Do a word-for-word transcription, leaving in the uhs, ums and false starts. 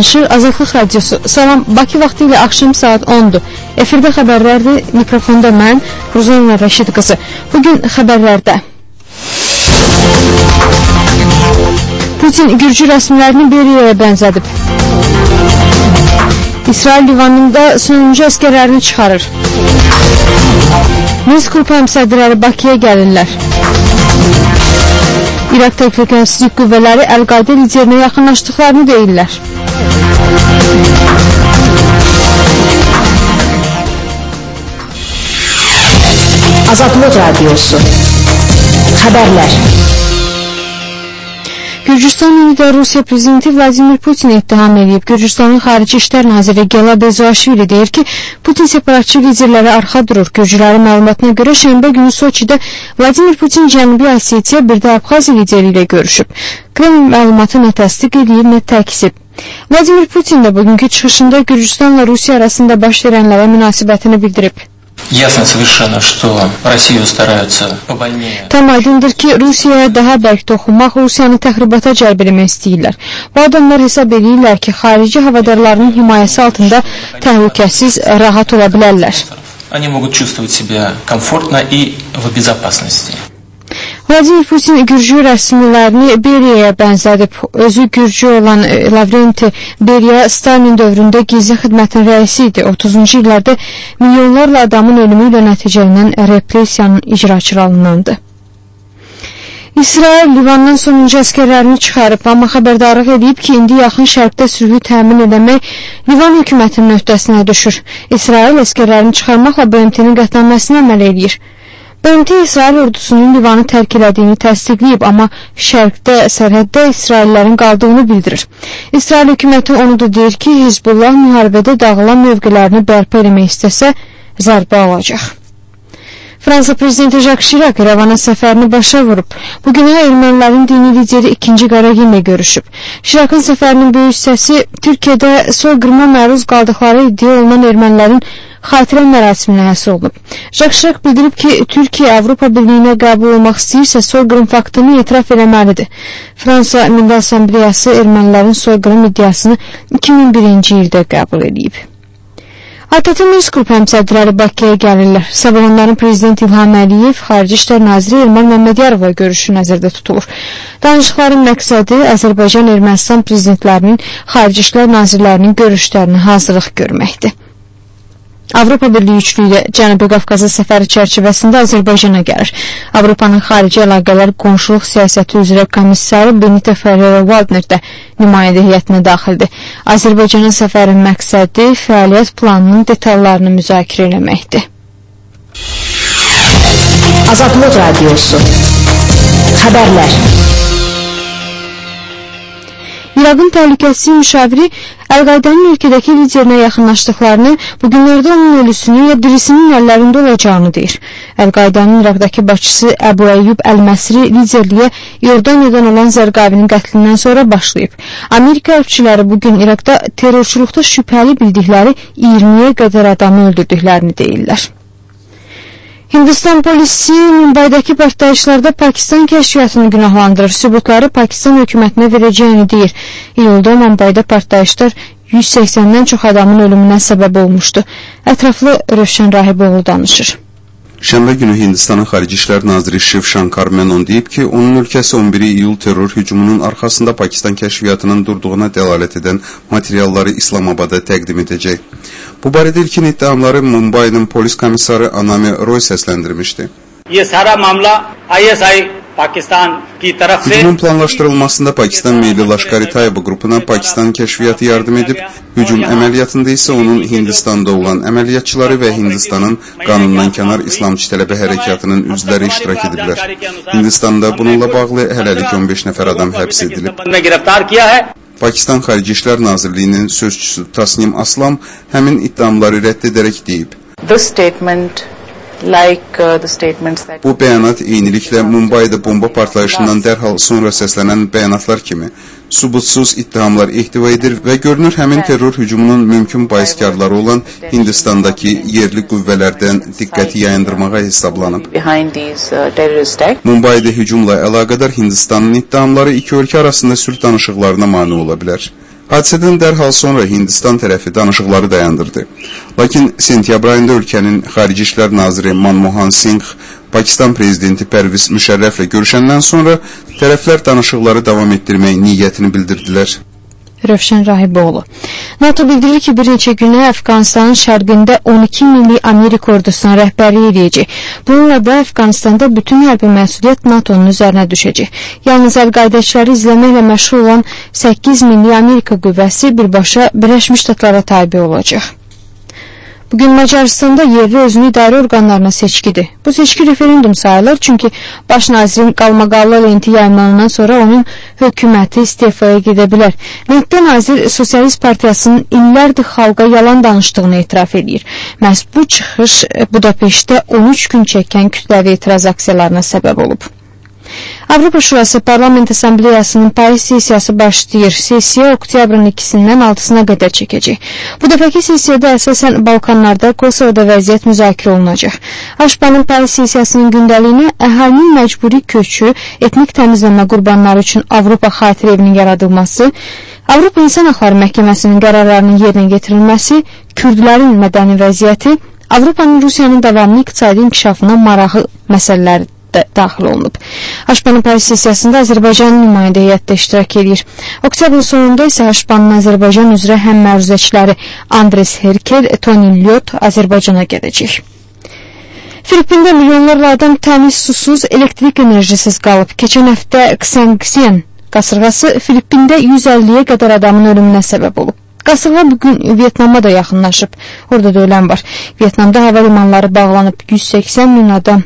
danışır Azadlıq Radiosu. Salam, Bakı vaxtı ilə axşam saat ondur. Efirdə xəbərlərdir, mikrofonda mən, Ruzanla Rəşid qızı. Bugün xəbərlərdə Putin Gürcü rəsmilərini Beriyaya bənzədib. İsrail livanında sonuncu əskərlərini çıxarır. Minsk qrupu həmsədrləri Bakıya gəlirlər. İraq Təhlükəsizlik qüvvələri Əl-Qaidə liderinə yaxınlaşdıqlarını deyirlər. Azadlıq Radiosu Xəbərlər. Gürcüstan indi Rusiya prezidenti Vladimir Putin'i ittiham edib. Gürcüstanın Xarici İşlər naziri Gela Bezoaşvili deyir ki, Putin separatçı liderlərə arxa durur. Gürcülərin məlumatına görə şənbə günü Soçidə Vladimir Putin Cənubi Osetiya bir də Abxaziya lideri ilə görüşüb. Kreml məlumatı nə təsdiq edir, nə təkzib. Vladimir Putin də bugünkü çıxışında Gürcüstanla Rusiya arasında baş verənlərə münasibətini bildirib. Ясно совершенно, что Россию стараются побольнее. Tam aydındır ki, Rusiyaya daha bərk toxunmaq, Rusiyanı təxribata cəlb etmək istəyirlər. Bu adamlar hesab edirlər ki, xarici havadarlarının himayəsi altında təhlükəsiz, rahat ola bilərlər. Они могут чувствовать себя комфортно и в безопасности. Vladimir Putin Gürcü rəsmilərini Beriyaya bənzədib. Özü Gürcü olan Lavrenti Beriya Stalin dövründə gizli xidmətin rəisi idi. otuzuncu illərdə milyonlarla adamın ölümü ilə nəticələnən repressiyanın icraçısı alınandı. İsrail Livandan sonuncu əskərlərini çıxarıb, amma xəbərdarlıq edib ki, indi yaxın şərqdə sülhü təmin etmək Livan hökumətinin öhdəsinə düşür. İsrail əskərlərini çıxarmaqla B M T-nin qətnaməsini əməl edir. B M T İsrail ordusunun Livanı tərk elədiyini təsdiqləyib, amma şərqdə, sərhəddə İsraillərin qaldığını bildirir. İsrail hökuməti onu da deyir ki, Hizbullah müharibədə dağılan mövqelərini bərpa etmək istəsə, zərbə alacaq. Fransa prezidenti Jacques Chirac İrəvana səfərini başa vurub. Bugünə ermənilərin dini lideri ikinci Qaragin ilə görüşüb. Chirac'ın səfərinin böyük hissəsi Türkiyədə soyqırıma məruz qaldıqları iddia olunan ermənilərin xatirə mərasiminə həsr olunub. Jacques Chirac bildirib ki, Türkiyə Avropa Birliyinə qəbul olmaq istəyirsə, soyqırım faktını etiraf eləməlidir. Fransa Milli Assambleyası ermənilərin soyqırım iddiasını iki min birinci ildə qəbul edib. Atatürk Minsk qrupu həmsədrləri Bakıya gəlirlər. Sabah onların prezident İlham Əliyev, Xarici İşlər naziri Elmar Məmmədiyarova görüşü nəzərdə tutulur. Danışıqların məqsədi Azərbaycan-Ermənistan prezidentlərinin, Xarici İşlər nazirlərinin görüşlərini hazırlıq görməkdir. Avropa Birliyi üçlüyü ilə Cənubi Qafqaza səfəri çərçivəsində Azərbaycana gəlir. Avropanın xarici əlaqələr qonşuluq siyasəti üzrə komissarı Benita Ferrero-Waldner də nümayəndə heyətinə daxildir. Azərbaycana səfərin məqsədi fəaliyyət planının detallarını müzakirə etməkdir. Azadlıq Radiosu Xəbərlər. İraqın təhlükəsizlik müşaviri Əl-Qaidənin ölkədəki liderinə yaxınlaşdıqlarını, bugünlərdə onun ölüsünün ya dirisinin əllərində olacağını deyir. Əl-Qaidənin İraqdakı başçısı Əbu Əyyub Əl-Məsri liderliyə Yordaniyadan olan Zərqavinin qətlindən sonra başlayıb. Amerika hərbçiləri bugün İraqda terrorçuluqda şübhəli bildikləri iyirmiyə qədər adamı öldürdüklərini deyirlər. Hindistan polisi Mumbaydakı partlayışlarda Pakistan kəşfiyyatını günahlandırır. Sübutları Pakistan hökumətinə verəcəyini deyir. İyulda Mumbayda partlayışlar yüz səksəndən çox adamın ölümünə səbəb olmuşdu. Ətraflı Rövşən Rahiboğlu danışır. Şənbə günü Hindistanın Xarici İşlər naziri Shiv Shankar Menon deyib ki, onun ölkəsi on biri iyul terror hücumunun arxasında Pakistan kəşfiyyatının durduğuna dəlalət edən materialları İslamabada təqdim edəcək. Bu barədə ilkin iddiamları Mumbay'ın polis komissarı Anami Roy səsləndirmişdi. Hücumun planlaşdırılmasında Pakistan Milli Laşkar-i-Tayba qrupuna Pakistan kəşfiyyatı yardım edib, hücum əməliyyatında isə onun Hindistanda olan əməliyyatçıları və Hindistanın qanundan kənar İslamçı tələbə hərəkatının üzvləri iştirak ediblər. Hindistanda bununla bağlı hələlik on beş nəfər adam həbs edilib. Pakistan Xarici İşlər Nazirliyinin sözçüsü Tasnim Aslam həmin iddiamları rədd edərək deyib. Like, uh, the statements that... Bu bəyanat eyniliklə Mumbayda bomba partlayışından dərhal sonra səslənən bəyanatlar kimi subutsuz ittihamlar ehtiva edir və görünür həmin terror hücumunun mümkün baiskarları olan Hindistandakı yerli qüvvələrdən diqqəti yayındırmağa hesablanıb. Mumbayda hücumla əlaqədar Hindistanın ittihamları iki ölkə arasında sülh danışıqlarına mane ola bilər. Hadisədən dərhal sonra Hindistan tərəfi danışıqları dayandırdı. Lakin sentyabr ayında ölkənin Xarici İşlər Naziri Manmohan Singh Pakistan prezidenti Pərviz Müşərrəflə görüşəndən sonra tərəflər danışıqları davam etdirmək niyyətini bildirdilər. Rövşən Rahiboğlu. NATO bildirir ki, bir neçə günə Əfqanistanın şərqində on iki minlik Amerika ordusuna rəhbərlik edəcək. Bununla da Əfqanistanda bütün hərbi məsuliyyət NATO'nun üzərinə düşəcək. Yalnız əl-qaidəçiləri izləməklə məşğul olan səkkiz minlik Amerika qüvvəsi birbaşa Birləşmiş Ştatlara tabe olacaq. Bugün Macaristanda yerli özünü idarə orqanlarına seçkidir. Bu seçki referendum sayılır, çünki baş nazirin qalmaqallı lenti yayımlanandan sonra onun hökuməti istifaya gedə bilər. Lentdə nazir Sosialist Partiyasının illərdir xalqa yalan danışdığını etiraf edir. Məhz bu çıxış Budapeştdə on üç gün çəkən kütləvi etiraz aksiyalarına səbəb olub. Avropa Şurası Parlament Assambleyasının Paris sessiyası başlayır. Sessiya oktyabrın ikisindən altısına qədər çəkəcək. Bu dəfəki sessiyada əsasən Balkanlarda, Kosovoda vəziyyət müzakirə olunacaq. Aşpanın Paris sessiyasının gündəliyinə əhalinin məcburi köçü, etnik təmizləmə qurbanları üçün Avropa xatirə evinin yaradılması, Avropa İnsan Haqları Məhkəməsinin qərarlarının yerinə getirilməsi, Kürdlərin mədəni vəziyyəti, Avropanın Rusiyanın davamlı iqtisadi inkişafına marağı məsələləri daxil olunub. Aşpanın Paris sessiyasında Azərbaycanın nümayəndə heyətdə iştirak edir. Oktyabrın sonunda isə Aşpanın Azərbaycan üzrə həm məruzəçiləri Andres Herkel, Tony Lyot Azərbaycana gələcək. Filippində milyonlarla adam təmiz susuz, elektrik enerjisiz qalıb. Keçən həftə Ksangsian qasırğası Filippində yüz əlliyə qədər adamın ölümünə səbəb olub. Qasırğa bugün Vyetnama da yaxınlaşıb. Orada da ölən var. Vyetnamda hava limanları bağlanıb, yüz səksən min adam